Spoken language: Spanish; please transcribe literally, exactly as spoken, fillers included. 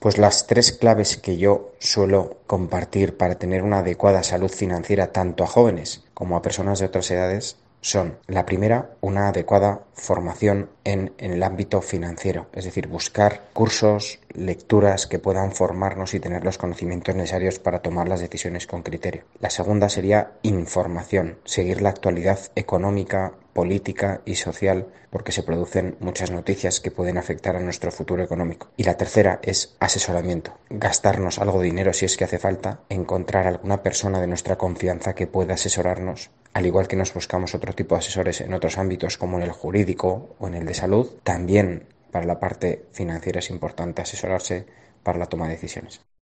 Pues las tres claves que yo suelo compartir para tener una adecuada salud financiera tanto a jóvenes como a personas de otras edades son: la primera, una adecuada formación en, en el ámbito financiero, es decir, buscar cursos, lecturas que puedan formarnos y tener los conocimientos necesarios para tomar las decisiones con criterio. La segunda sería información, seguir la actualidad económica, política y social, porque se producen muchas noticias que pueden afectar a nuestro futuro económico. Y la tercera es asesoramiento, gastarnos algo de dinero si es que hace falta, encontrar alguna persona de nuestra confianza que pueda asesorarnos, al igual que nos buscamos otro tipo de asesores en otros ámbitos como en el jurídico o en el de salud. También para la parte financiera es importante asesorarse para la toma de decisiones.